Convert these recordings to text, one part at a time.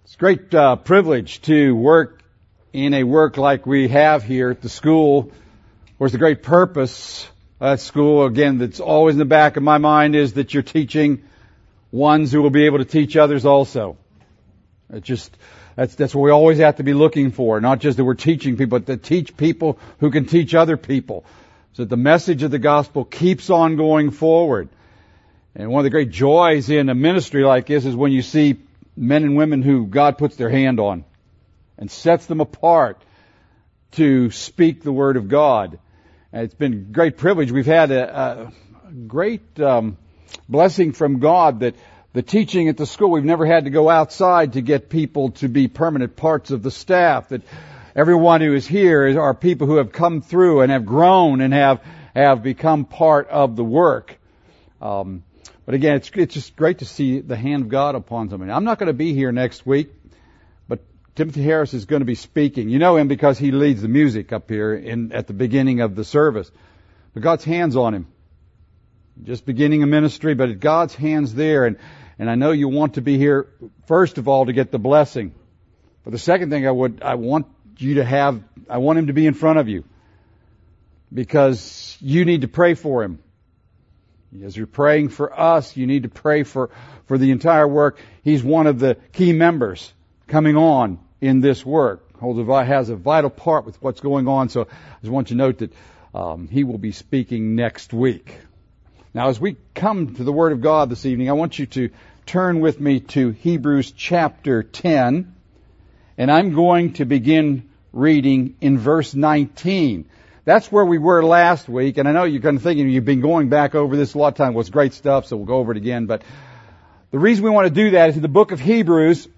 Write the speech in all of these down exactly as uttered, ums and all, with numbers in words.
It's a great uh, privilege to work in a work like we have here at the school. Of course, the great purpose at school, again, that's always in the back of my mind is that you're teaching ones who will be able to teach others also. It's just, that's, that's what we always have to be looking for. Not just that we're teaching people, but to teach people who can teach other people. So that the message of the gospel keeps on going forward. And one of the great joys in a ministry like this is when you see men and women who God puts their hand on and sets them apart to speak the Word of God. And it's been a great privilege. We've had a, a great um, blessing from God that the teaching at the school, we've never had to go outside to get people to be permanent parts of the staff. That everyone who is here is, are people who have come through and have grown and have, have become part of the work. Um, But again, it's, it's just great to see the hand of God upon somebody. I'm not going to be here next week, but Timothy Harris is going to be speaking. You know him because he leads the music up here in, at the beginning of the service. But God's hand's on him. Just beginning a ministry, but God's hand's there. And, and I know you want to be here, first of all, to get the blessing. But the second thing I would, I want you to have, I want him to be in front of you. Because you need to pray for him. As you're praying for us, you need to pray for, for the entire work. He's one of the key members coming on in this work. Holds a, has a vital part with what's going on. So I just want you to note that um, he will be speaking next week. Now, as we come to the Word of God this evening, I want you to turn with me to Hebrews chapter ten. And I'm going to begin reading in verse nineteen. That's where we were last week, and I know you're kind of thinking you've been going back over this a lot of time. Well, it's great stuff, so we'll go over it again. But the reason we want to do that is in the book of Hebrews,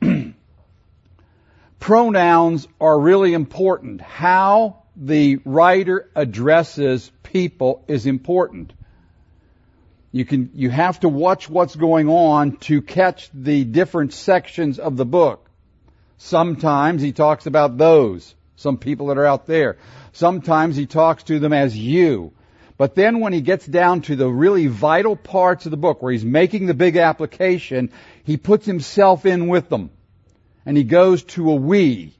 pronouns are really important. How the writer addresses people is important. You can, you have to watch what's going on to catch the different sections of the book. Sometimes he talks about those, some people that are out there. Sometimes he talks to them as you. But then when he gets down to the really vital parts of the book where he's making the big application, he puts himself in with them. And he goes to a we.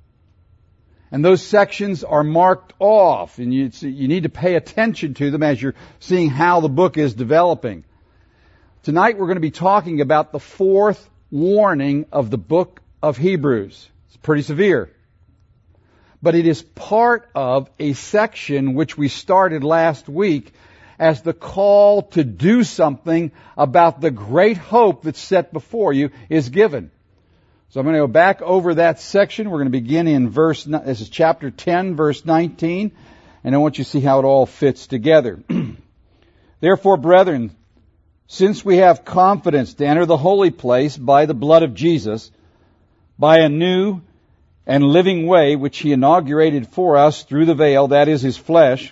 And those sections are marked off. And you, you need to pay attention to them as you're seeing how the book is developing. Tonight we're going to be talking about the fourth warning of the book of Hebrews. It's pretty severe. But it is part of a section which we started last week as the call to do something about the great hope that's set before you is given. So I'm going to go back over that section. We're going to begin in verse, this is chapter ten, verse nineteen, and I want you to see how it all fits together. Therefore, brethren, since we have confidence to enter the holy place by the blood of Jesus, by a new and living way which he inaugurated for us through the veil, that is his flesh.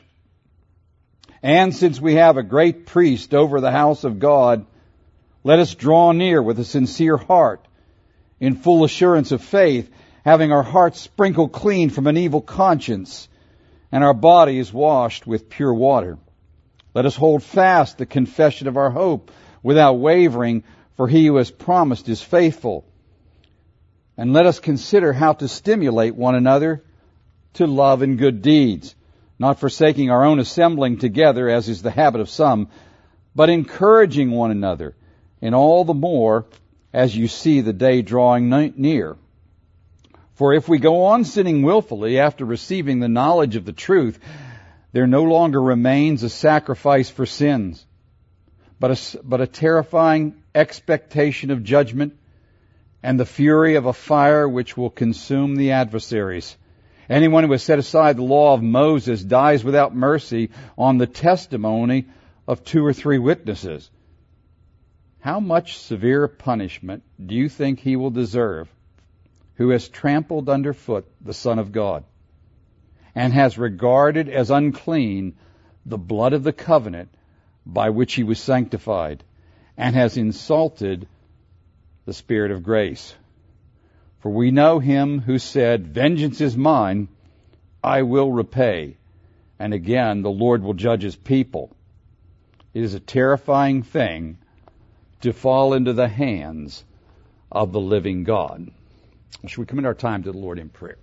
And since we have a great priest over the house of God, let us draw near with a sincere heart, in full assurance of faith, having our hearts sprinkled clean from an evil conscience, and our bodies washed with pure water. Let us hold fast the confession of our hope without wavering, for he who has promised is faithful. And let us consider how to stimulate one another to love and good deeds, not forsaking our own assembling together, as is the habit of some, but encouraging one another, and all the more as you see the day drawing near. For if we go on sinning willfully after receiving the knowledge of the truth, there no longer remains a sacrifice for sins, but a, but a terrifying expectation of judgment, and the fury of a fire which will consume the adversaries. Anyone who has set aside the law of Moses dies without mercy on the testimony of two or three witnesses. How much severe punishment do you think he will deserve who has trampled underfoot the Son of God and has regarded as unclean the blood of the covenant by which he was sanctified and has insulted the Spirit of grace? For we know him who said, vengeance is mine, I will repay. And again, the Lord will judge his people. It is a terrifying thing to fall into the hands of the living God. Should we commit our time to the Lord in prayer?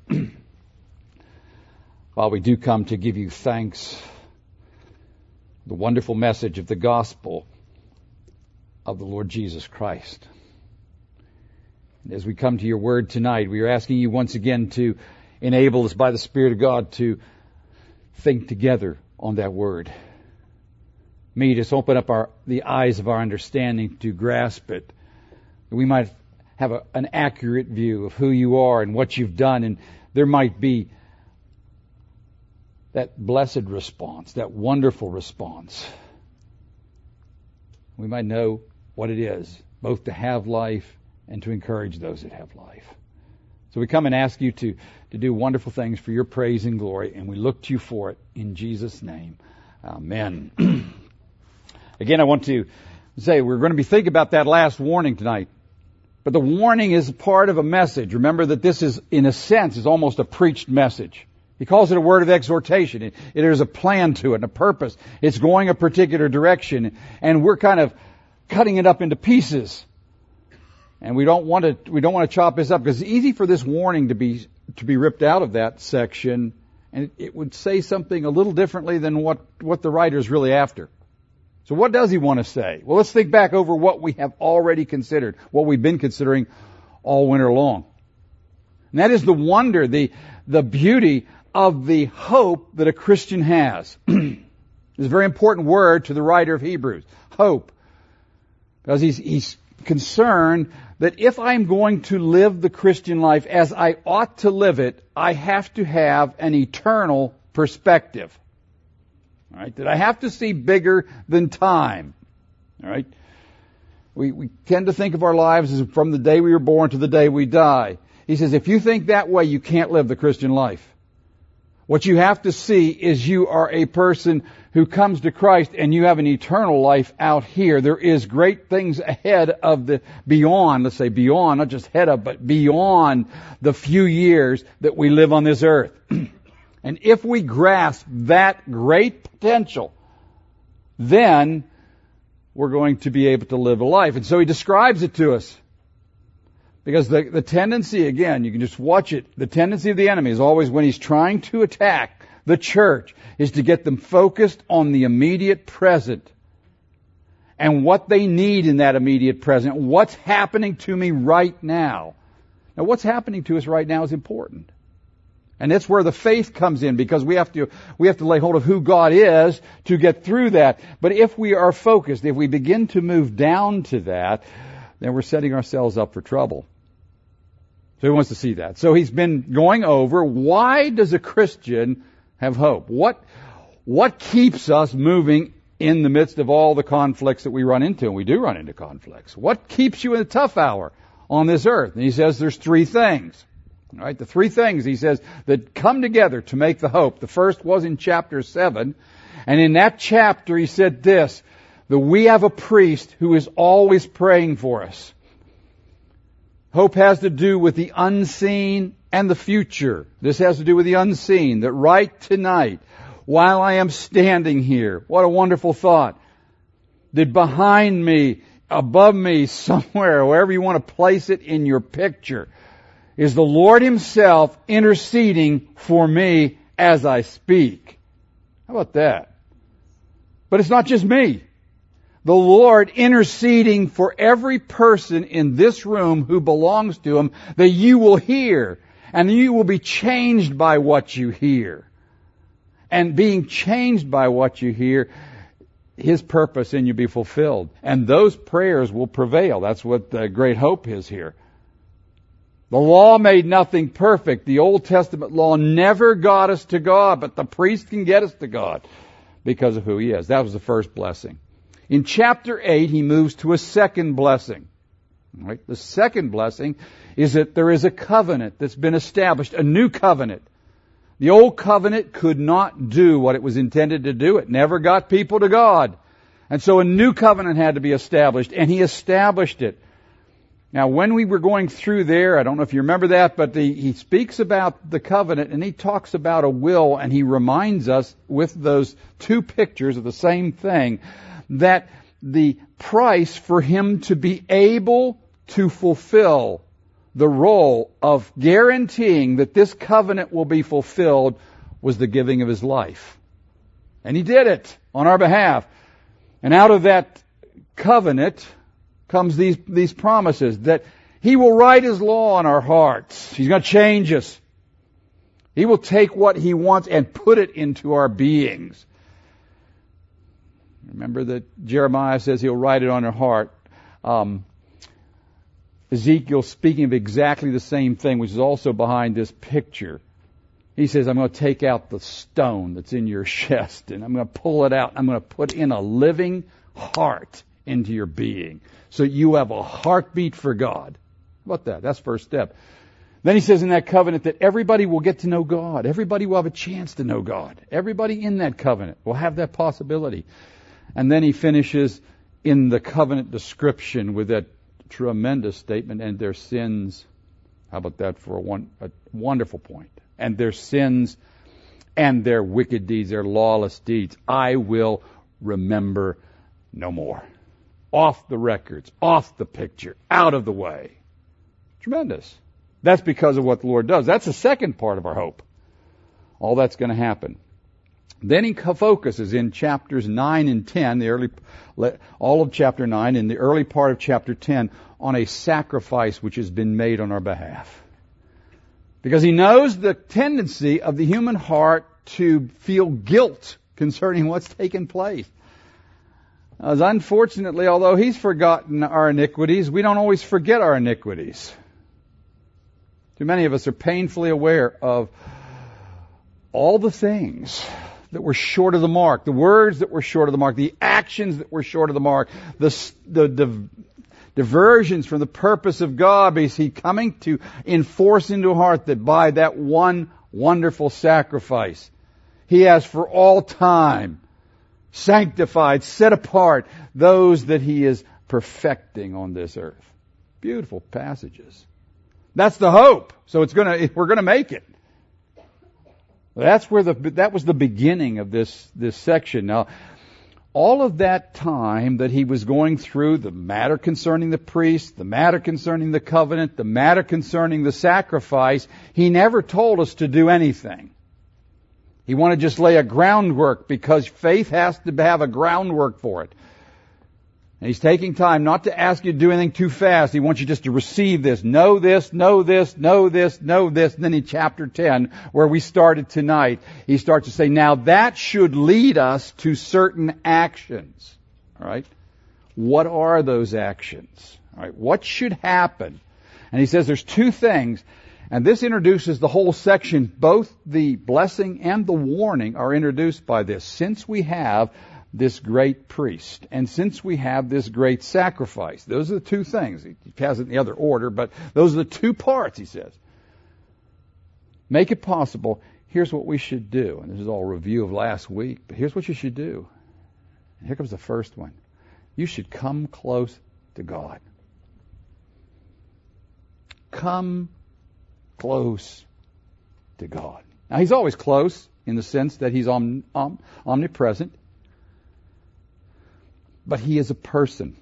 While we do come to give you thanks, the wonderful message of the gospel of the Lord Jesus Christ. And as we come to your word tonight, we are asking you once again to enable us by the Spirit of God to think together on that word. May just open up our the eyes of our understanding to grasp it, that we might have a, an accurate view of who you are and what you've done, and there might be that blessed response, that wonderful response. We might know what it is, both to have life and to encourage those that have life. So we come and ask you to, to do wonderful things for your praise and glory, and we look to you for it in Jesus' name. Amen. Again, I want to say we're going to be thinking about that last warning tonight. But the warning is part of a message. Remember that this is, in a sense, is almost a preached message. He calls it a word of exhortation. It, it, there's a plan to it and a purpose. It's going a particular direction, and we're kind of cutting it up into pieces. And we don't want to we don't want to chop this up, because it's easy for this warning to be to be ripped out of that section, and it, it would say something a little differently than what, what the writer is really after. So what does he want to say? Well, let's think back over what we have already considered, what we've been considering all winter long. And that is the wonder, the the beauty of the hope that a Christian has. It's a very important word to the writer of Hebrews, hope. Because he's, he's concerned that if I'm going to live the Christian life as I ought to live it, I have to have an eternal perspective. All right, that I have to see bigger than time. All right, we we tend to think of our lives as from the day we were born to the day we die. He says, if you think that way, you can't live the Christian life. What you have to see is you are a person who comes to Christ and you have an eternal life out here. There is great things ahead of the beyond, let's say beyond, not just head of, but beyond the few years that we live on this earth. And if we grasp that great potential, then we're going to be able to live a life. And so he describes it to us. Because the, the tendency, again, you can just watch it, the tendency of the enemy is always when he's trying to attack the church is to get them focused on the immediate present and what they need in that immediate present. What's happening to me right now? Now, what's happening to us right now is important. And that's where the faith comes in, because we have to we have to lay hold of who God is to get through that. But if we are focused, if we begin to move down to that, then we're setting ourselves up for trouble. So he wants to see that. So he's been going over, why does a Christian have hope? What what keeps us moving in the midst of all the conflicts that we run into? And we do run into conflicts. What keeps you in a tough hour on this earth? And he says there's three things. All right, the three things, he says, that come together to make the hope. The first was in chapter seven. And in that chapter he said this, that we have a priest who is always praying for us. Hope has to do with the unseen and the future. This has to do with the unseen, that right tonight, while I am standing here, what a wonderful thought, that behind me, above me, somewhere, wherever you want to place it in your picture, is the Lord Himself interceding for me as I speak. How about that? But it's not just me. The Lord interceding for every person in this room who belongs to Him, that you will hear, and you will be changed by what you hear. And being changed by what you hear, His purpose in you be fulfilled. And those prayers will prevail. That's what the great hope is here. The law made nothing perfect. The Old Testament law never got us to God, but the priest can get us to God because of who He is. That was the first blessing. In chapter eight, he moves to a second blessing. All right? The second blessing is that there is a covenant that's been established, a new covenant. The old covenant could not do what it was intended to do. It never got people to God. And so a new covenant had to be established, and He established it. Now, when we were going through there, I don't know if you remember that, but the, he speaks about the covenant, and he talks about a will, and he reminds us with those two pictures of the same thing, that the price for him to be able to fulfill the role of guaranteeing that this covenant will be fulfilled was the giving of his life. And he did it on our behalf. And out of that covenant comes these, these promises that he will write his law on our hearts. He's going to change us. He will take what he wants and put it into our beings. Remember that Jeremiah says he'll write it on our heart. Um, Ezekiel speaking of exactly the same thing, which is also behind this picture. He says, I'm going to take out the stone that's in your chest and I'm going to pull it out. I'm going to put in a living heart into your being so you have a heartbeat for God. How about that? That's the first step. Then he says in that covenant that everybody will get to know God. Everybody will have a chance to know God. Everybody in that covenant will have that possibility. And then he finishes in the covenant description with that tremendous statement, and their sins. How about that for a, one, a wonderful point? And their sins and their wicked deeds, their lawless deeds, I will remember no more. Off the records, off the picture, out of the way. Tremendous. That's because of what the Lord does. That's the second part of our hope. All that's going to happen. Then he focuses in chapters nine and ten, the early, all of chapter nine, and the early part of chapter ten, on a sacrifice which has been made on our behalf. Because he knows the tendency of the human heart to feel guilt concerning what's taken place. As unfortunately, although he's forgotten our iniquities, we don't always forget our iniquities. Too many of us are painfully aware of all the things that were short of the mark, the words that were short of the mark, the actions that were short of the mark, the, the, the diversions from the purpose of God. Is he coming to enforce into a heart that by that one wonderful sacrifice, he has for all time sanctified, set apart those that he is perfecting on this earth. Beautiful passages. That's the hope. So it's gonna, we're gonna make it. That's where the, that was the beginning of this, this section. Now, all of that time that he was going through, the matter concerning the priest, the matter concerning the covenant, the matter concerning the sacrifice, he never told us to do anything. He wanted to just lay a groundwork because faith has to have a groundwork for it. And he's taking time not to ask you to do anything too fast. He wants you just to receive this. Know this, know this, know this, know this. And then in chapter ten, where we started tonight, he starts to say, now that should lead us to certain actions. All right? What are those actions? All right? What should happen? And he says there's two things. And this introduces the whole section. Both the blessing and the warning are introduced by this. Since we have this great priest, and since we have this great sacrifice, those are the two things. He has it in the other order, but those are the two parts, he says. Make it possible. Here's what we should do. And this is all a review of last week, but here's what you should do. And here comes the first one. You should come close to God. Come close to God. Now, he's always close in the sense that he's om, om, omnipresent. But he is a person.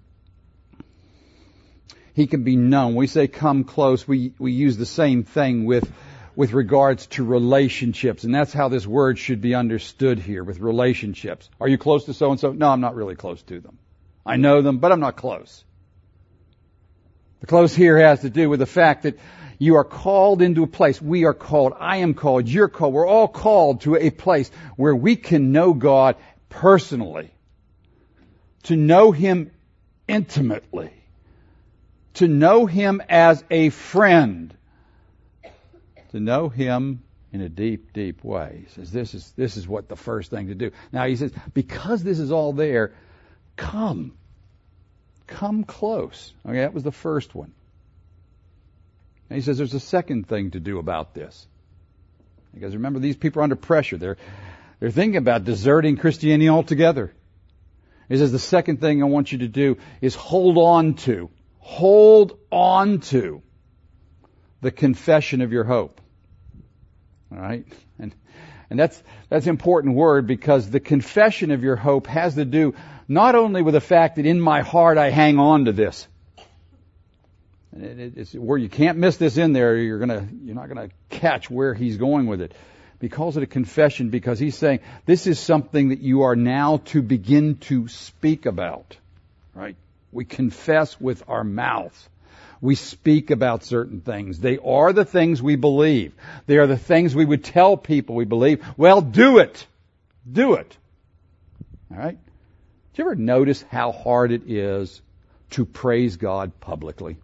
He can be known. We say come close. We, we use the same thing with, with regards to relationships. And that's how this word should be understood here with relationships. Are you close to so-and-so? No, I'm not really close to them. I know them, but I'm not close. The close here has to do with the fact that you are called into a place. We are called. I am called. You're called. We're all called to a place where we can know God personally. To know him intimately. To know him as a friend. To know him in a deep, deep way. He says this is, this is what the first thing to do. Now he says, because this is all there, come. Come close. Okay, that was the first one. And he says there's a second thing to do about this. Because remember, these people are under pressure. They're, they're thinking about deserting Christianity altogether. He says the second thing I want you to do is hold on to, hold on to the confession of your hope. All right? And, and that's, that's an important word because the confession of your hope has to do not only with the fact that in my heart I hang on to this. And it, it's where you can't miss this in there. You're gonna, you're not gonna catch where he's going with it. He calls it a confession because he's saying this is something that you are now to begin to speak about. Right? We confess with our mouth. We speak about certain things. They are the things we believe. They are the things we would tell people we believe. Well, do it. Do it. All right? Do you ever notice how hard it is to praise God publicly?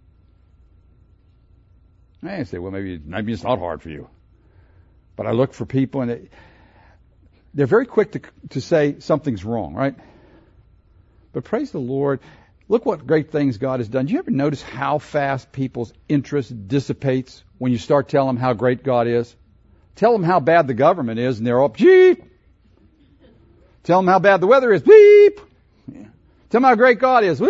I say, well, maybe, maybe it's not hard for you. But I look for people and they, they're very quick to, to say something's wrong, right? But praise the Lord. Look what great things God has done. Do you ever notice how fast people's interest dissipates when you start telling them how great God is? Tell them how bad the government is and they're all, beep. Tell them how bad the weather is, beep. Yeah. Tell them how great God is.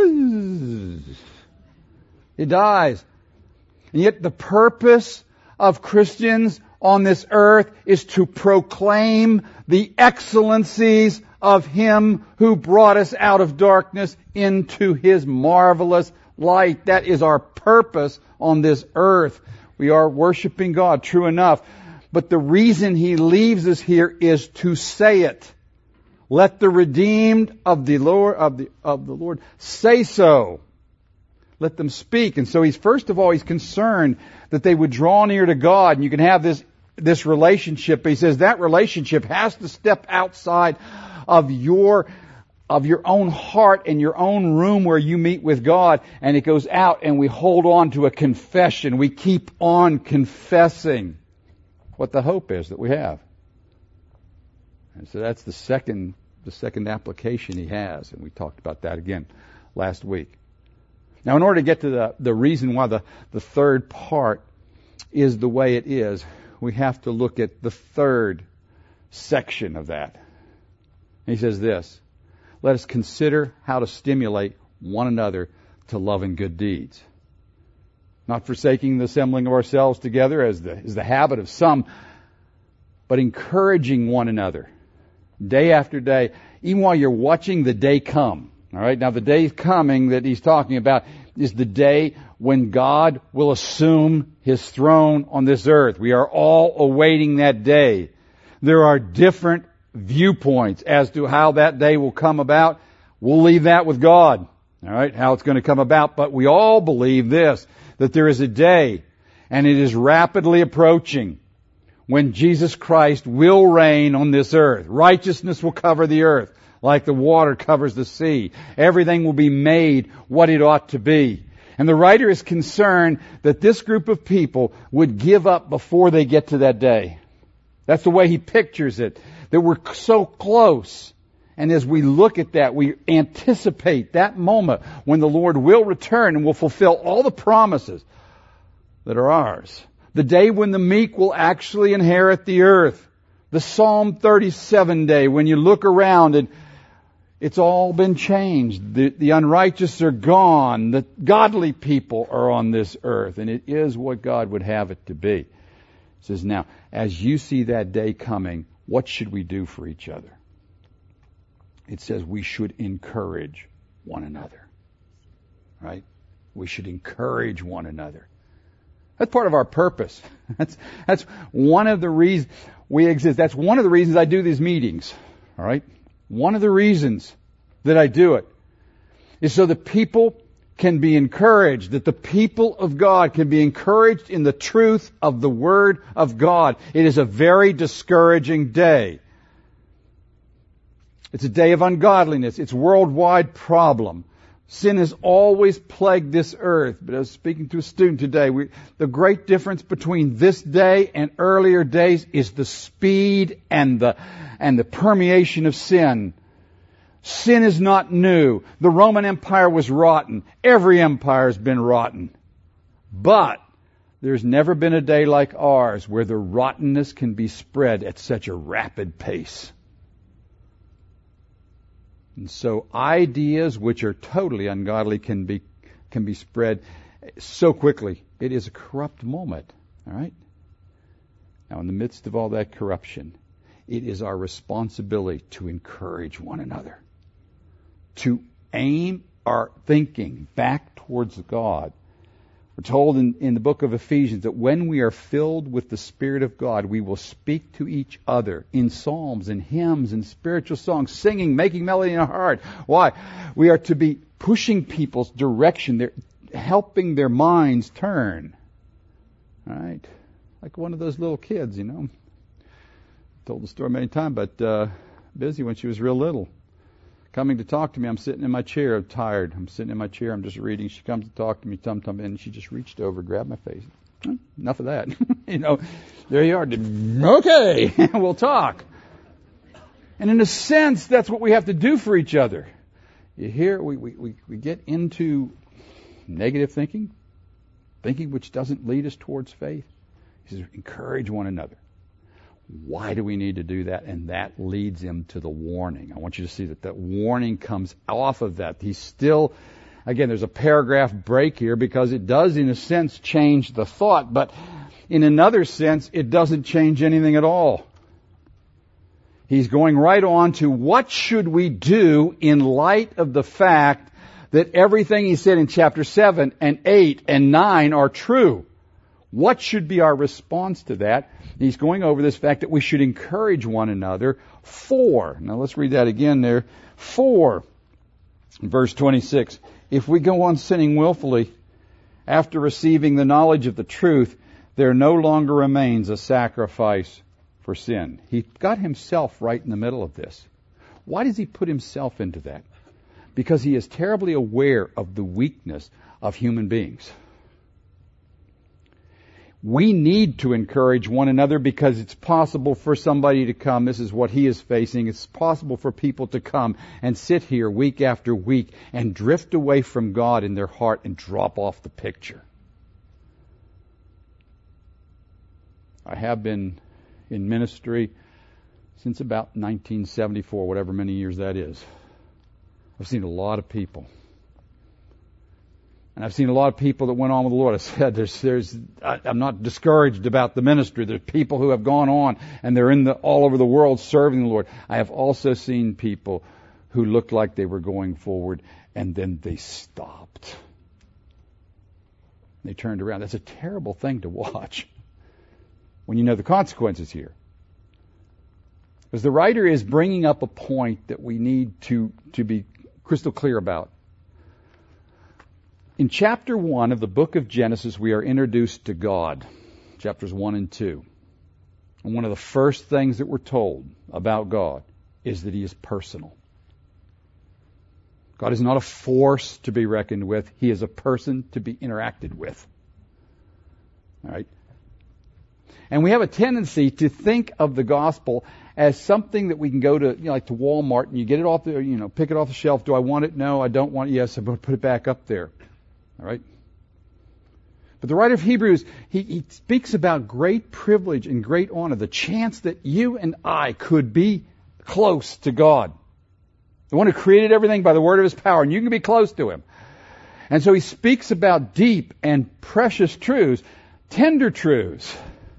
It dies. And yet the purpose of Christians on this earth is to proclaim the excellencies of Him who brought us out of darkness into His marvelous light. That is our purpose on this earth. We are worshiping God, true enough. But the reason He leaves us here is to say it. Let the redeemed of the Lord, of the, of the Lord say so. Let them speak. And so He's, first of all, He's concerned that they would draw near to God. And you can have this, this relationship. But He says that relationship has to step outside of your, of your own heart and your own room where you meet with God. And it goes out and we hold on to a confession. We keep on confessing what the hope is that we have. And so that's the second, the second application he has. And we talked about that again last week. Now, in order to get to the, the reason why the, the third part is the way it is, we have to look at the third section of that. He says this, let us consider how to stimulate one another to love and good deeds. Not forsaking the assembling of ourselves together as the, as the habit of some, but encouraging one another day after day, even while you're watching the day come. All right, now the day coming that he's talking about is the day when God will assume His throne on this earth. We are all awaiting that day. There are different viewpoints as to how that day will come about. We'll leave that with God. All right, how it's going to come about. But we all believe this, that there is a day, and it is rapidly approaching, when Jesus Christ will reign on this earth. Righteousness will cover the earth like the water covers the sea. Everything will be made what it ought to be. And the writer is concerned that this group of people would give up before they get to that day. That's the way he pictures it, that we're so close. And as we look at that, we anticipate that moment when the Lord will return and will fulfill all the promises that are ours. The day when the meek will actually inherit the earth. The Psalm thirty-seven day, when you look around and it's all been changed. The, the unrighteous are gone. The godly people are on this earth. And it is what God would have it to be. It says, now, as you see that day coming, what should we do for each other? It says we should encourage one another. Right? We should encourage one another. That's part of our purpose. That's, that's one of the reasons we exist. That's one of the reasons I do these meetings. All right? One of the reasons that I do it is so that people can be encouraged, that the people of God can be encouraged in the truth of the Word of God. It is a very discouraging day. It's a day of ungodliness. It's a worldwide problem. Sin has always plagued this earth. But I was speaking to a student today. We, the great difference between this day and earlier days is the speed and the, and the permeation of sin. Sin is not new. The Roman Empire was rotten. Every empire has been rotten. But there's never been a day like ours where the rottenness can be spread at such a rapid pace. And so ideas which are totally ungodly can be can be spread so quickly. It is a corrupt moment. All right? Now, in the midst of all that corruption, it is our responsibility to encourage one another, to aim our thinking back towards God, We're told in, in the book of Ephesians that when we are filled with the Spirit of God, we will speak to each other in psalms and hymns and spiritual songs, singing, making melody in our heart. Why? We are to be pushing people's direction. They're helping their minds turn. All right? Like one of those little kids, you know. Told the story many times, but uh, Busy when she was real little. Coming to talk to me, I'm sitting in my chair, I'm tired. I'm sitting in my chair, I'm just reading. She comes to talk to me, tum tum, and she just reached over, grabbed my face. Enough of that. you know, there you are. Okay, we'll talk. And in a sense, that's what we have to do for each other. You hear, we, we, we, we get into negative thinking, thinking which doesn't lead us towards faith. He says, encourage one another. Why do we need to do that? And that leads him to the warning. I want you to see that that warning comes off of that. He's still, again, there's a paragraph break here because it does, in a sense, change the thought, but in another sense, it doesn't change anything at all. He's going right on to what should we do in light of the fact that everything he said in chapter seven and eight and nine are true. What should be our response to that? He's going over this fact that we should encourage one another. For, now let's read that again there. For, verse twenty-six, if we go on sinning willfully after receiving the knowledge of the truth, there no longer remains a sacrifice for sin. He got himself right in the middle of this. Why does he put himself into that? Because he is terribly aware of the weakness of human beings. We need to encourage one another because it's possible for somebody to come. This is what he is facing. It's possible for people to come and sit here week after week and drift away from God in their heart and drop off the picture. I have been in ministry since about nineteen seventy-four, whatever many years that is. I've seen a lot of people. And I've seen a lot of people that went on with the Lord. I said, there's, there's, I, I'm not discouraged about the ministry. There's people who have gone on and they're in the, all over the world serving the Lord. I have also seen people who looked like they were going forward and then they stopped. They turned around. That's a terrible thing to watch when you know the consequences here. Because the writer is bringing up a point that we need to, to be crystal clear about. In chapter one of the book of Genesis, we are introduced to God, chapters one and two. And one of the first things that we're told about God is that He is personal. God is not a force to be reckoned with. He is a person to be interacted with. All right? And we have a tendency to think of the gospel as something that we can go to, you know, like to Walmart and you get it off the, you know, pick it off the shelf. Do I want it? No, I don't want it. Yes, I'm going to put it back up there. All right? But the writer of Hebrews, he, he speaks about great privilege and great honor, the chance that you and I could be close to God. The one who created everything by the word of His power, and you can be close to Him. And so he speaks about deep and precious truths, tender truths.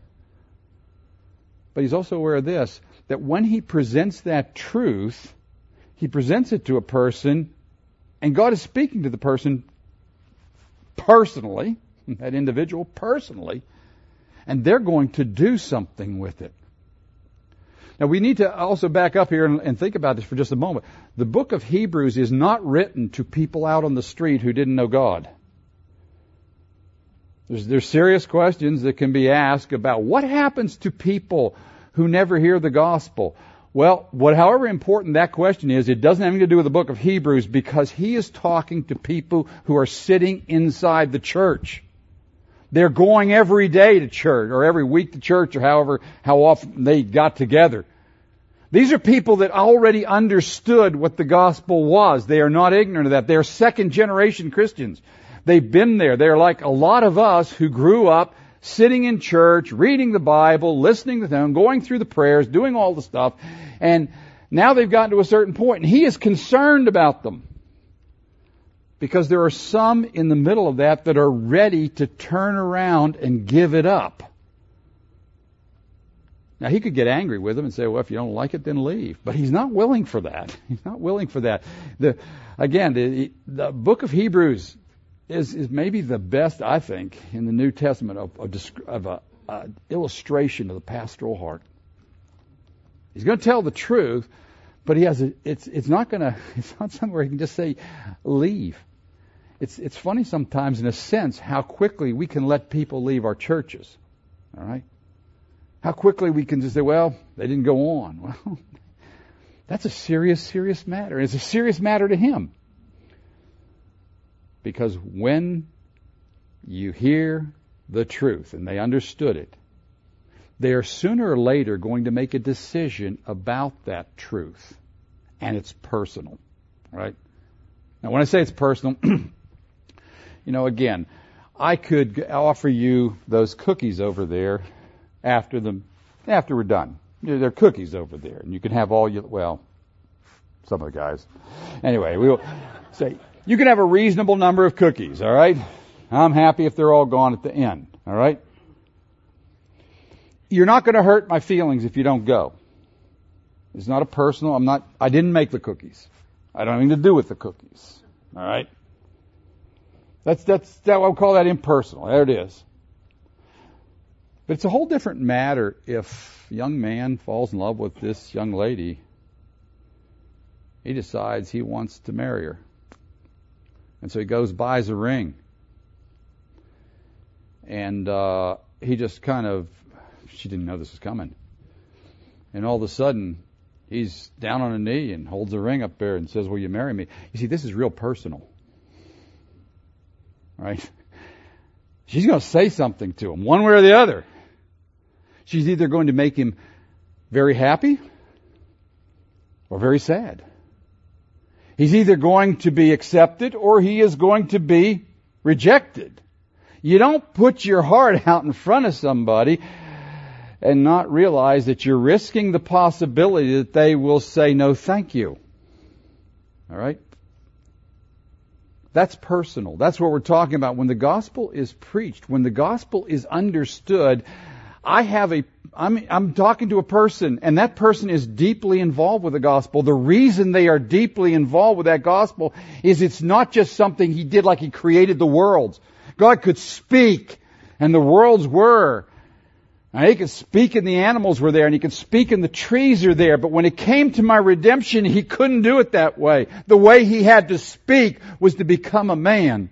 But he's also aware of this, that when he presents that truth, he presents it to a person, and God is speaking to the person personally, that individual personally, and they're going to do something with it. Now we need to also back up here and, and think about this for just a moment. The book of Hebrews is not written to people out on the street who didn't know God. There's, there's serious questions that can be asked about what happens to people who never hear the gospel. Well, what, however important that question is, it doesn't have anything to do with the book of Hebrews because he is talking to people who are sitting inside the church. They're going every day to church or every week to church or however, how often they got together. These are people that already understood what the gospel was. They are not ignorant of that. They're second generation Christians. They've been there. They're like a lot of us who grew up sitting in church, reading the Bible, listening to them, going through the prayers, doing all the stuff. And now they've gotten to a certain point, and he is concerned about them. Because there are some in the middle of that that are ready to turn around and give it up. Now, he could get angry with them and say, well, if you don't like it, then leave. But he's not willing for that. He's not willing for that. The, again, the, the book of Hebrews is, is maybe the best, I think, in the New Testament of, of, of a, a illustration of the pastoral heart. He's going to tell the truth, but he has a, it's it's not going to it's not somewhere he can just say leave. It's it's funny sometimes, in a sense, how quickly we can let people leave our churches. All right, how quickly we can just say, well, they didn't go on. Well, that's a serious, serious matter. It's a serious matter to him. Because when you hear the truth, and they understood it, they are sooner or later going to make a decision about that truth. And it's personal. Right? Now, when I say it's personal, you know, again, I could offer you those cookies over there after them, after we're done. There are cookies over there, and you can have all you, well, some of the guys. Anyway, we'll say, you can have a reasonable number of cookies, all right? I'm happy if they're all gone at the end, all right? You're not going to hurt my feelings if you don't go. It's not a personal, I'm not, I didn't make the cookies. I don't have anything to do with the cookies, all right? That's, that's, that, I'll call that impersonal. There it is. But it's a whole different matter if a young man falls in love with this young lady. He decides he wants to marry her. And so he goes, buys a ring. And uh, he just kind of, she didn't know this was coming. And all of a sudden, he's down on a knee and holds the ring up there and says, will you marry me? You see, this is real personal. Right? She's going to say something to him, one way or the other. She's either going to make him very happy or very sad. He's either going to be accepted or he is going to be rejected. You don't put your heart out in front of somebody and not realize that you're risking the possibility that they will say no thank you. All right? That's personal. That's what we're talking about. When the gospel is preached, when the gospel is understood, I have a, I'm, I'm talking to a person, and that person is deeply involved with the gospel. The reason they are deeply involved with that gospel is it's not just something he did like he created the worlds. God could speak, and the worlds were. And he could speak and the animals were there, and he could speak and the trees are there. But when it came to my redemption, he couldn't do it that way. The way he had to speak was to become a man.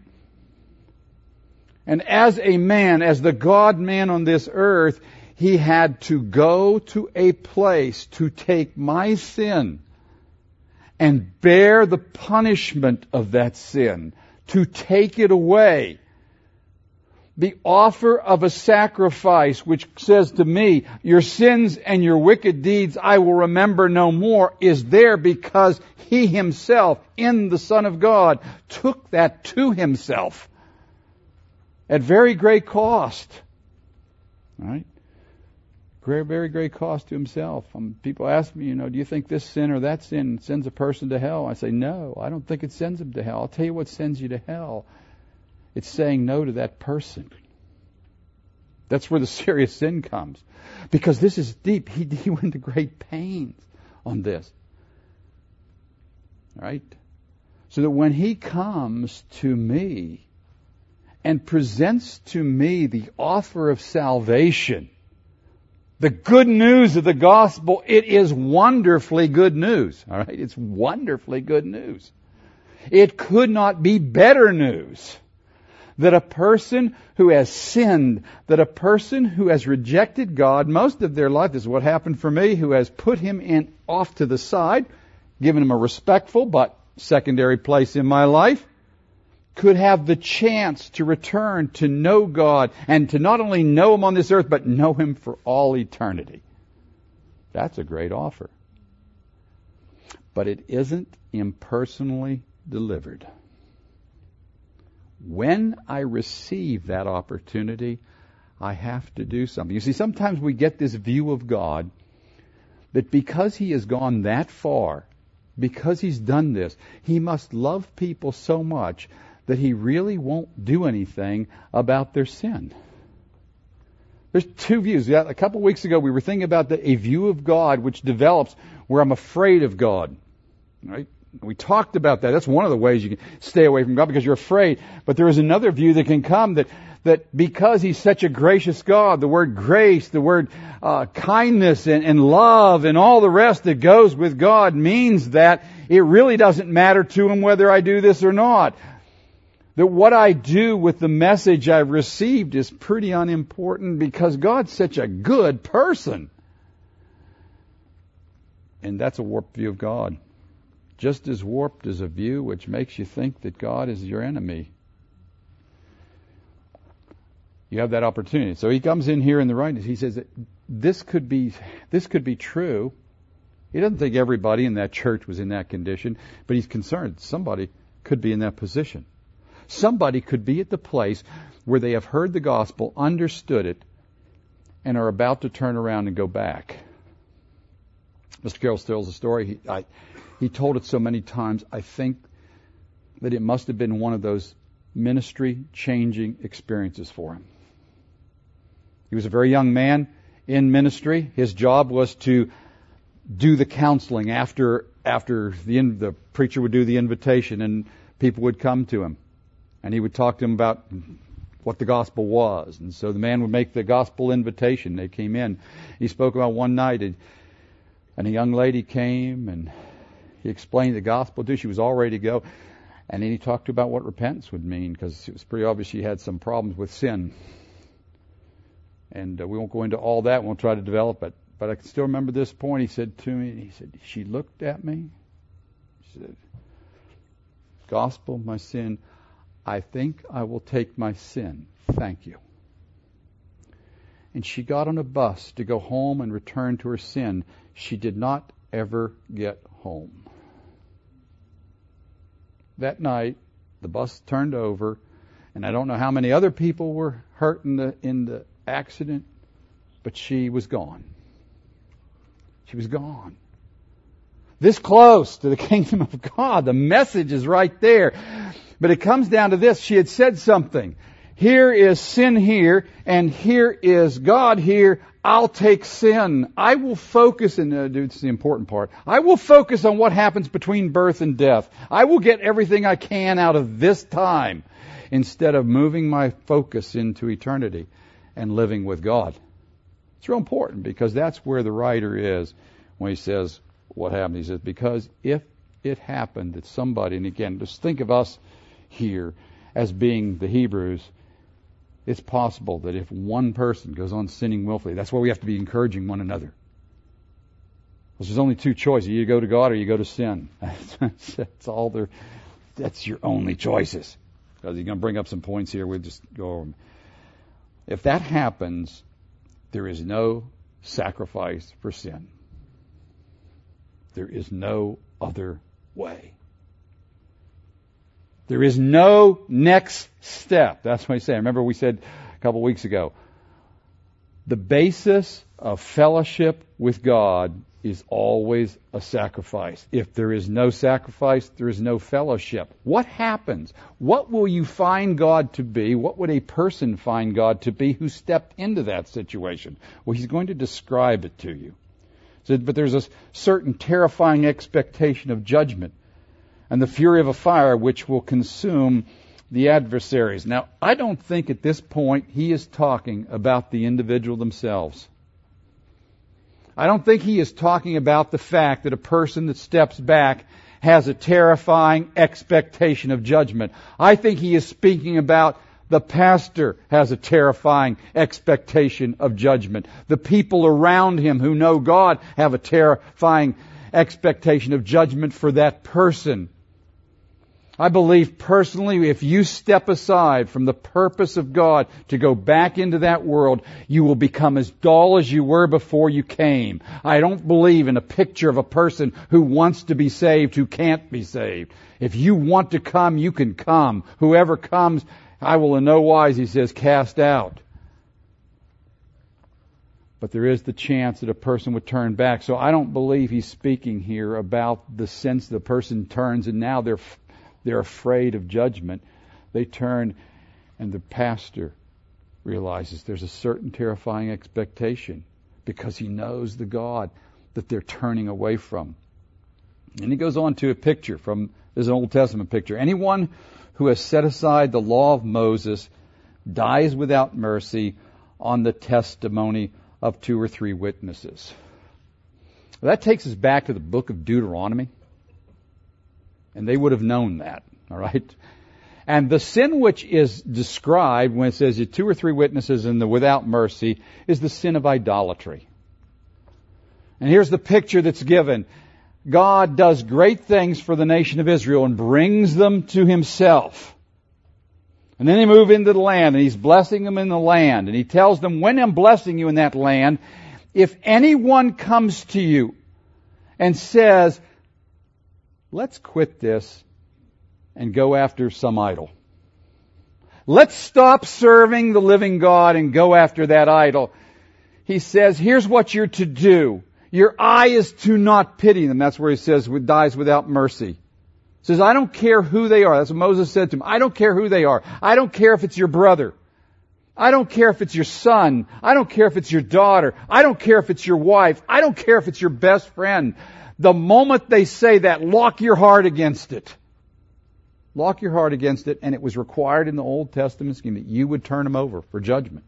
And as a man, as the God-man on this earth, he had to go to a place to take my sin and bear the punishment of that sin, to take it away. The offer of a sacrifice which says to me, your sins and your wicked deeds I will remember no more, is there because he himself, in the Son of God, took that to himself at very great cost. All right? Very, very great cost to himself. Um, people ask me, you know, do you think this sin or that sin sends a person to hell? I say, no, I don't think it sends them to hell. I'll tell you what sends you to hell. It's saying no to that person. That's where the serious sin comes. Because this is deep. He, he went to great pains on this. Right? So that when he comes to me and presents to me the offer of salvation, the good news of the gospel, it is wonderfully good news. All right? It's wonderfully good news. It could not be better news. That a person who has sinned, that a person who has rejected God most of their life, this is what happened for me, who has put him in off to the side, given him a respectful but secondary place in my life, could have the chance to return to know God and to not only know him on this earth, but know him for all eternity. That's a great offer. But it isn't impersonally delivered. When I receive that opportunity, I have to do something. You see, sometimes we get this view of God that because he has gone that far, because he's done this, he must love people so much that he really won't do anything about their sin. There's two views. A couple of weeks ago, we were thinking about the, a view of God which develops where I'm afraid of God. Right? We talked about that. That's one of the ways you can stay away from God, because you're afraid. But there is another view that can come that, that because He's such a gracious God, the word grace, the word uh, kindness and, and love and all the rest that goes with God means that it really doesn't matter to Him whether I do this or not. That what I do with the message I've received is pretty unimportant because God's such a good person. And that's a warped view of God. Just as warped as a view which makes you think that God is your enemy. You have that opportunity. So he comes in here in the writings. He says that this could be this could be true. He doesn't think everybody in that church was in that condition, but he's concerned somebody could be in that position. Somebody could be at the place where they have heard the gospel, understood it, and are about to turn around and go back. Mister Carroll tells a story. He, I, he told it so many times, I think that it must have been one of those ministry-changing experiences for him. He was a very young man in ministry. His job was to do the counseling after after the the preacher would do the invitation, and people would come to him. And he would talk to them about what the gospel was. And so the man would make the gospel invitation. They came in. He spoke about one night, and, and a young lady came, and he explained the gospel to her. She was all ready to go. And then he talked about what repentance would mean, because it was pretty obvious she had some problems with sin. And uh, we won't go into all that. We won't try to develop it. But I can still remember this point. He said to me, he said, she looked at me. She said, gospel, my sin, I think I will take my sin. Thank you. And she got on a bus to go home and return to her sin. She did not ever get home. That night, the bus turned over, and I don't know how many other people were hurt in the, in the accident, but she was gone. She was gone. This close to the kingdom of God. The message is right there. But it comes down to this. She had said something. Here is sin here, and here is God here. I'll take sin. I will focus, and uh, dude, it's the important part. I will focus on what happens between birth and death. I will get everything I can out of this time instead of moving my focus into eternity and living with God. It's real important, because that's where the writer is when he says what happened. He says, because if it happened that somebody, and again, just think of us here as being the Hebrews, it's possible that if one person goes on sinning willfully, that's why we have to be encouraging one another. Because there's only two choices. You go to God or you go to sin. That's all there. That's your only choices. Because he's going to bring up some points here. We'll just go over them. If that happens, there is no sacrifice for sin. There is no other way. There is no next step. That's what I say. Remember we said a couple of weeks ago, the basis of fellowship with God is always a sacrifice. If there is no sacrifice, there is no fellowship. What happens? What will you find God to be? What would a person find God to be who stepped into that situation? Well, he's going to describe it to you. So, but there's a certain terrifying expectation of judgment and the fury of a fire which will consume the adversaries. Now, I don't think at this point he is talking about the individual themselves. I don't think he is talking about the fact that a person that steps back has a terrifying expectation of judgment. I think he is speaking about the pastor has a terrifying expectation of judgment. The people around him who know God have a terrifying expectation of judgment for that person. I believe personally, if you step aside from the purpose of God to go back into that world, you will become as dull as you were before you came. I don't believe in a picture of a person who wants to be saved who can't be saved. If you want to come, you can come. Whoever comes, I will in no wise, he says, cast out. But there is the chance that a person would turn back. So I don't believe he's speaking here about the sense the person turns and now they're they're afraid of judgment. They turn, and the pastor realizes there's a certain terrifying expectation because he knows the God that they're turning away from. And he goes on to a picture from, this is an Old Testament picture. Anyone who has set aside the law of Moses dies without mercy on the testimony of two or three witnesses. Well, that takes us back to the book of Deuteronomy. And they would have known that, all right? And the sin which is described when it says you two or three witnesses and the without mercy is the sin of idolatry. And here's the picture that's given. God does great things for the nation of Israel and brings them to Himself. And then they move into the land, and He's blessing them in the land. And He tells them, when I'm blessing you in that land, if anyone comes to you and says, let's quit this and go after some idol. Let's stop serving the living God and go after that idol. He says, here's what you're to do. Your eye is to not pity them. That's where He says, dies without mercy. He says, I don't care who they are. That's what Moses said to him. I don't care who they are. I don't care if it's your brother. I don't care if it's your son. I don't care if it's your daughter. I don't care if it's your wife. I don't care if it's your best friend. The moment they say that, lock your heart against it. Lock your heart against it, and it was required in the Old Testament scheme that you would turn them over for judgment.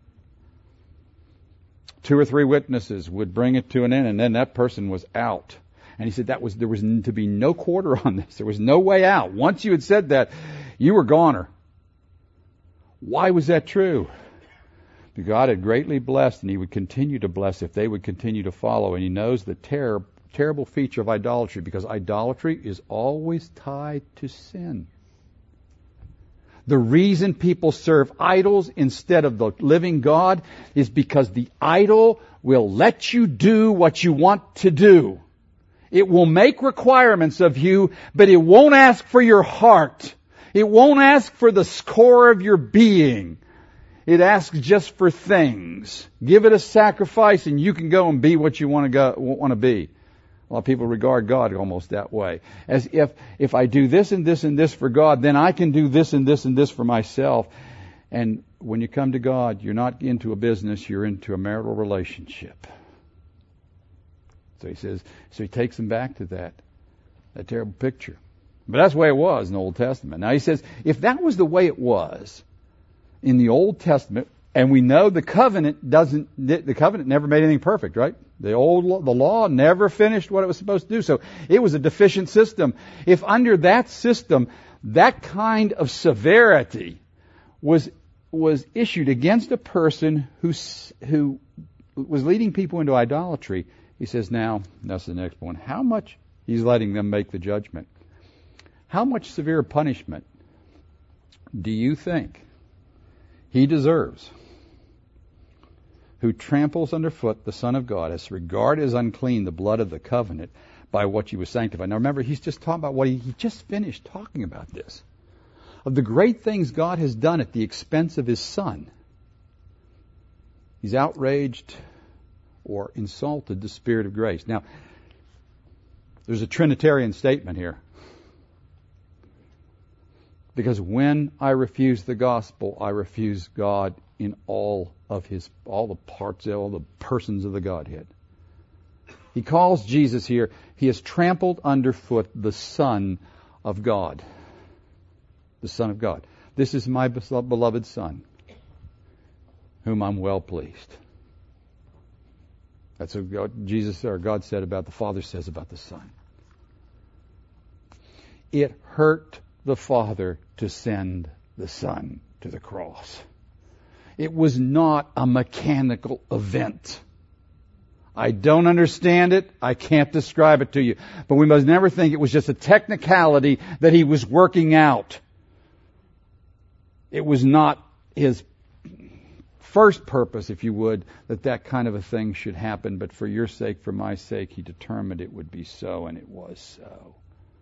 Two or three witnesses would bring it to an end, and then that person was out. And he said that was there was to be no quarter on this. There was no way out. Once you had said that, you were goner. Why was that true? Because God had greatly blessed, and He would continue to bless if they would continue to follow. And He knows the ter- terrible feature of idolatry, because idolatry is always tied to sin. The reason people serve idols instead of the living God is because the idol will let you do what you want to do. It will make requirements of you, but it won't ask for your heart. It won't ask for the core of your being. It asks just for things. Give it a sacrifice and you can go and be what you want to go, want to be. A lot of people regard God almost that way. As if, if I do this and this and this for God, then I can do this and this and this for myself. And when you come to God, you're not into a business, you're into a marital relationship. So he says, so he takes them back to that, that terrible picture. But that's the way it was in the Old Testament. Now he says, if that was the way it was in the Old Testament, and we know the covenant doesn't, the covenant never made anything perfect, right? The old law, the law never finished what it was supposed to do. So it was a deficient system. If under that system, that kind of severity was, was issued against a person who, who was leading people into idolatry, he says, now, that's the next one. How much, he's letting them make the judgment. How much severe punishment do you think he deserves, who tramples underfoot the Son of God, as regard as unclean the blood of the covenant by what you was sanctified? Now remember, he's just talking about what he, he just finished talking about this. Of the great things God has done at the expense of His Son. He's outraged or insulted the Spirit of grace. Now, there's a Trinitarian statement here. Because when I refuse the gospel, I refuse God in all of His, all the parts, all the persons of the Godhead. He calls Jesus here, He has trampled underfoot the Son of God. The Son of God. This is my beloved Son, whom I'm well pleased. That's what God, Jesus or God said about the Father says about the Son. It hurt the Father to send the Son to the cross. It was not a mechanical event. I don't understand it. I can't describe it to you. But we must never think it was just a technicality that He was working out. It was not His first purpose, if you would, that that kind of a thing should happen. But for your sake, for my sake, He determined it would be so, and it was so.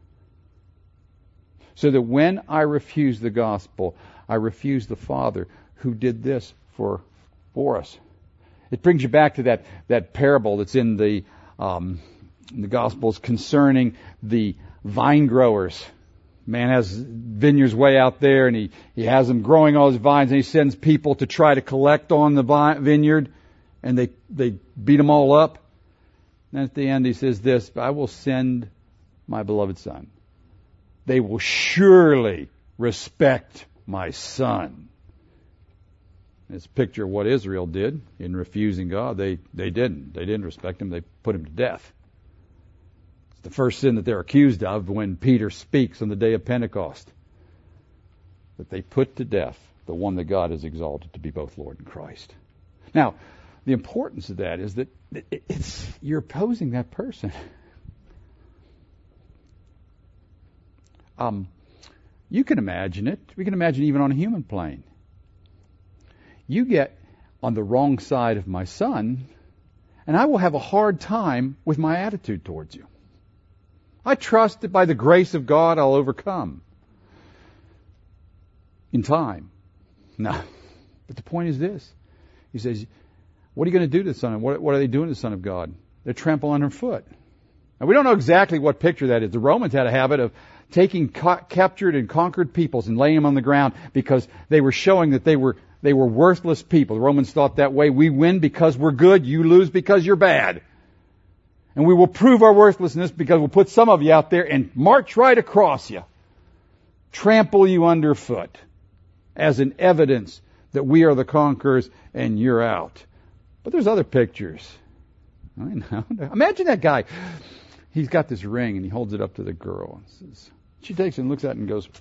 So that when I refuse the gospel, I refuse the Father who did this for, for us. It brings you back to that, that parable that's in the, um, in the Gospels concerning the vine growers. Man has vineyards way out there, and he, he has them growing all his vines, and he sends people to try to collect on the vine, vineyard, and they, they beat them all up. And at the end he says this, I will send my beloved Son. They will surely respect my Son. It's a picture of what Israel did in refusing God. They, they didn't. They didn't respect Him. They put Him to death. It's the first sin that they're accused of when Peter speaks on the day of Pentecost. That they put to death the one that God has exalted to be both Lord and Christ. Now, the importance of that is that it's you're opposing that person. Um, you can imagine it. We can imagine even on a human plane. You get on the wrong side of my Son, and I will have a hard time with my attitude towards you. I trust that by the grace of God I'll overcome in time. No. But the point is this. He says, what are you going to do to the Son? What, what are they doing to the Son of God? They're trampling underfoot. Now, we don't know exactly what picture that is. The Romans had a habit of taking ca- captured and conquered peoples and laying them on the ground because they were showing that they were they were worthless people. The Romans thought that way. We win because we're good. You lose because you're bad. And we will prove our worthlessness because we'll put some of you out there and march right across you. Trample you underfoot as an evidence that we are the conquerors and you're out. But there's other pictures. I know. Imagine that guy. He's got this ring and he holds it up to the girl. And says, she takes it and looks at it and goes,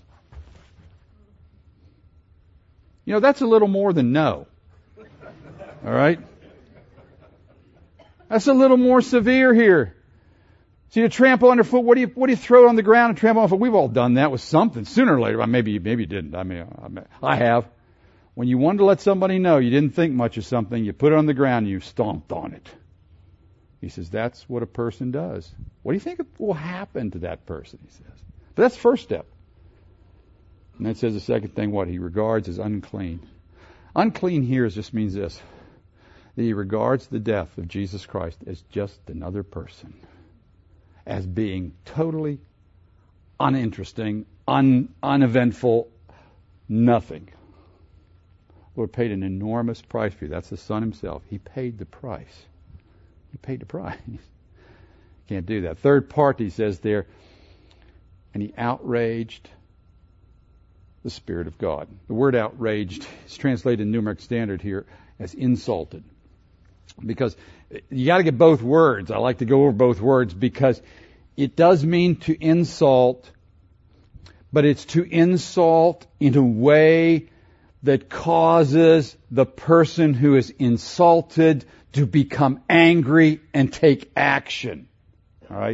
you know, that's a little more than no. All right? That's a little more severe here. See, to trample underfoot, what do you what do you throw on the ground and trample underfoot? We've all done that with something sooner or later. Maybe maybe you didn't. I mean, I have. When you wanted to let somebody know you didn't think much of something, you put it on the ground and you stomped on it. He says, that's what a person does. What do you think will happen to that person, he says. But that's the first step. And that says the second thing, what he regards as unclean. Unclean here just means this. That he regards the death of Jesus Christ as just another person. As being totally uninteresting, un, uneventful, nothing. The Lord paid an enormous price for you. That's the Son himself. He paid the price. He paid the price. Can't do that. Third part, he says there, and he outraged the Spirit of God. The word outraged is translated in New American Standard here as insulted. Because you got to get both words. I like to go over both words because it does mean to insult, but it's to insult in a way that causes the person who is insulted to become angry and take action. All right?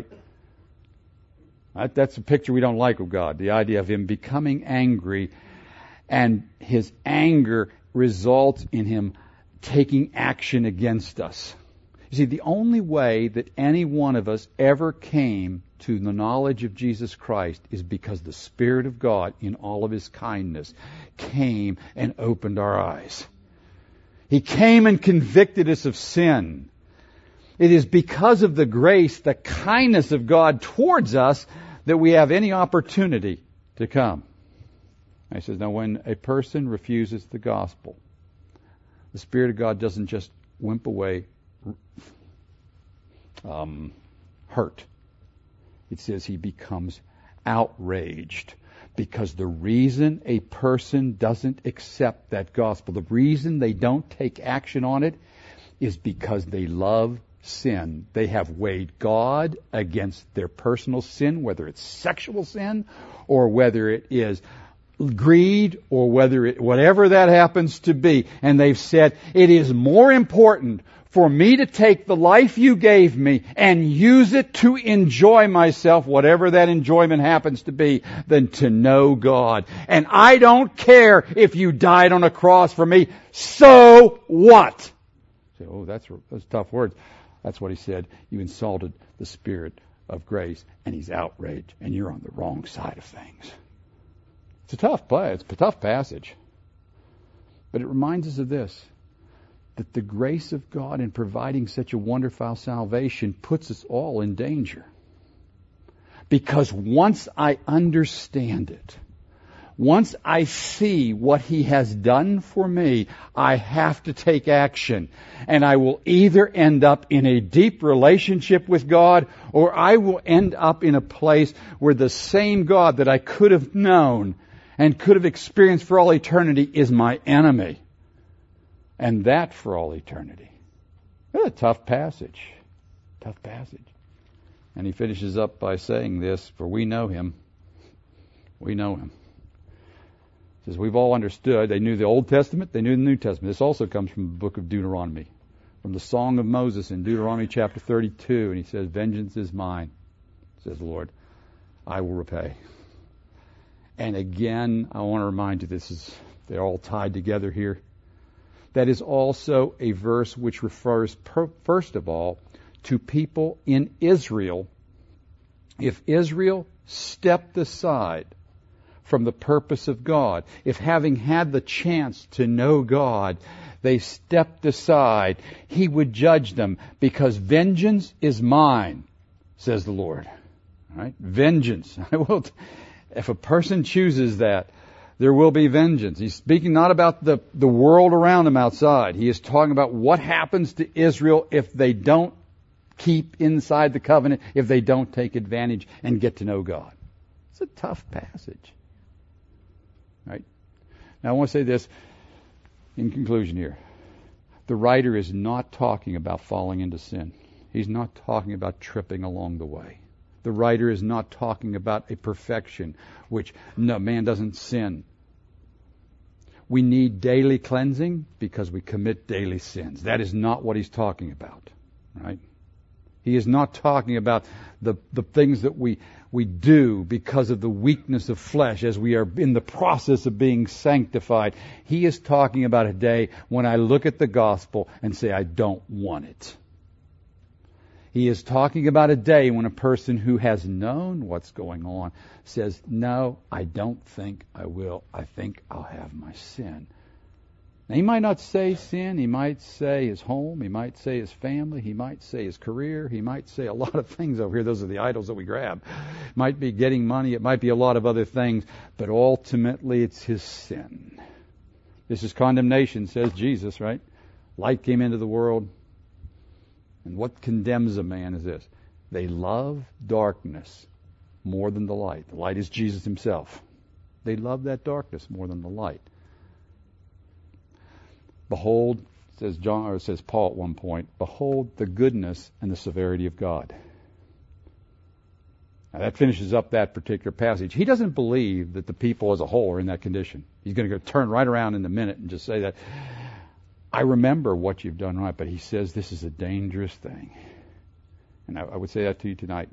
That's a picture we don't like of God. The idea of Him becoming angry, and His anger results in Him taking action against us. You see, the only way that any one of us ever came to the knowledge of Jesus Christ is because the Spirit of God, in all of His kindness, came and opened our eyes. He came and convicted us of sin. It is because of the grace, the kindness of God towards us, that we have any opportunity to come. And he says, now when a person refuses the gospel, the Spirit of God doesn't just wimp away um, hurt. It says he becomes outraged. Because the reason a person doesn't accept that gospel, the reason they don't take action on it, is because they love sin. They have weighed God against their personal sin, whether it's sexual sin or whether it is greed or whether it, whatever that happens to be. And they've said, it is more important for me to take the life you gave me and use it to enjoy myself, whatever that enjoyment happens to be, than to know God. And I don't care if you died on a cross for me. So what? Say, oh, that's those tough words. That's what he said. You insulted the Spirit of grace, and He's outraged, and you're on the wrong side of things. It's a tough play. It's a tough passage. But it reminds us of this, that the grace of God in providing such a wonderful salvation puts us all in danger. Because once I understand it, Once I see what He has done for me, I have to take action. And I will either end up in a deep relationship with God, or I will end up in a place where the same God that I could have known and could have experienced for all eternity is my enemy. And that for all eternity. That's a tough passage. Tough passage. And he finishes up by saying this, for we know Him. We know Him. He says, we've all understood. They knew the Old Testament. They knew the New Testament. This also comes from the book of Deuteronomy, from the Song of Moses in Deuteronomy chapter thirty-two. And he says, vengeance is mine, says the Lord. I will repay. And again, I want to remind you, this is, they're all tied together here. That is also a verse which refers, per, first of all, to people in Israel. If Israel stepped aside from the purpose of God, if having had the chance to know God, they stepped aside, He would judge them, because vengeance is mine, says the Lord. All right? Vengeance. I will t- if a person chooses that, there will be vengeance. He's speaking not about the, the world around them outside. He is talking about what happens to Israel if they don't keep inside the covenant, if they don't take advantage and get to know God. It's a tough passage. Right? Now I want to say this in conclusion here. The writer is not talking about falling into sin. He's not talking about tripping along the way. The writer is not talking about a perfection which no man doesn't sin. We need daily cleansing because we commit daily sins. That is not what he's talking about. Right? He is not talking about the, the things that we, we do because of the weakness of flesh as we are in the process of being sanctified. He is talking about a day when I look at the gospel and say, I don't want it. He is talking about a day when a person who has known what's going on says, no, I don't think I will. I think I'll have my sin. Now, he might not say sin. He might say his home. He might say his family. He might say his career. He might say a lot of things over here. Those are the idols that we grab. It might be getting money. It might be a lot of other things. But ultimately, it's his sin. This is condemnation, says Jesus, right? Light came into the world. And what condemns a man is this. They love darkness more than the light. The light is Jesus himself. They love that darkness more than the light. Behold, says John, or says Paul at one point, behold the goodness and the severity of God. Now that finishes up that particular passage. He doesn't believe that the people as a whole are in that condition. He's going to go turn right around in a minute and just say that. I remember what you've done right, but he says this is a dangerous thing. And I, I would say that to you tonight.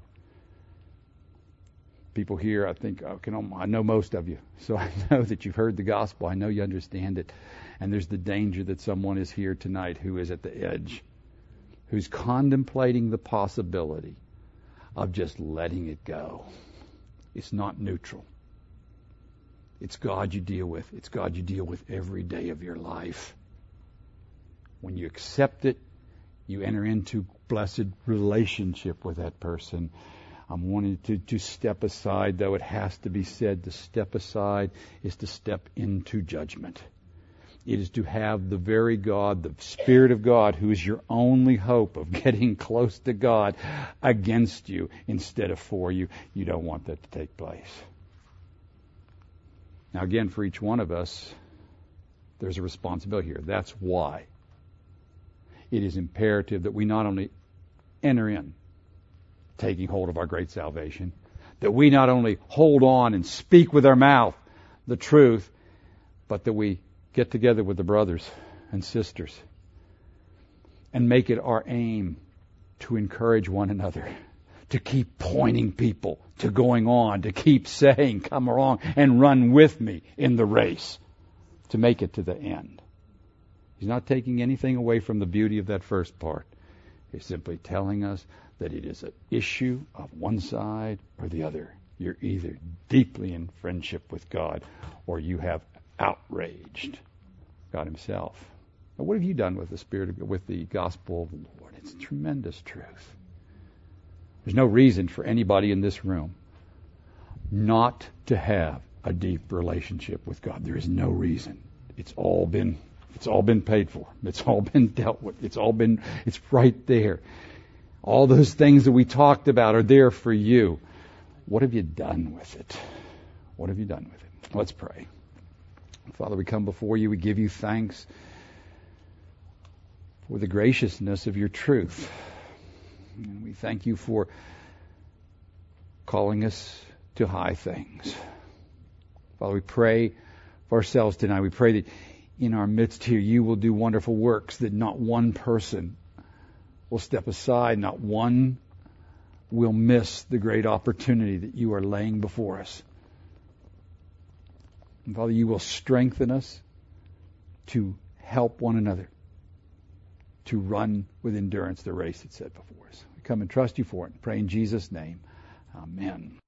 People here, I think, I, can, I know most of you, so I know that you've heard the gospel. I know you understand it. And there's the danger that someone is here tonight who is at the edge, who's contemplating the possibility of just letting it go. It's not neutral. It's God you deal with. It's God you deal with every day of your life. When you accept it, you enter into blessed relationship with that person. I'm wanting to, to step aside, though it has to be said, to step aside is to step into judgment. It is to have the very God, the Spirit of God, who is your only hope of getting close to God, against you instead of for you. You don't want that to take place. Now again, for each one of us, there's a responsibility here. That's why it is imperative that we not only enter in, taking hold of our great salvation, that we not only hold on and speak with our mouth the truth, but that we get together with the brothers and sisters and make it our aim to encourage one another, to keep pointing people to going on, to keep saying, come along and run with me in the race, to make it to the end. He's not taking anything away from the beauty of that first part. He's simply telling us that it is an issue of one side or the other. You're either deeply in friendship with God or you have outraged God himself. Now, what have you done with the Spirit of, with the gospel of the Lord? It's tremendous truth. There's no reason for anybody in this room not to have a deep relationship with God. There is no reason. It's all been it's all been paid for. It's all been dealt with. It's all been it's right there. All those things that we talked about are there for you. What have you done with it? What have you done with it? Let's pray. Father, we come before you. We give you thanks for the graciousness of your truth. And we thank you for calling us to high things. Father, we pray for ourselves tonight. We pray that in our midst here you will do wonderful works, that not one person will step aside, not one will miss the great opportunity that you are laying before us. And Father, you will strengthen us to help one another, to run with endurance the race that's set before us. We come and trust you for it. Pray in Jesus' name. Amen.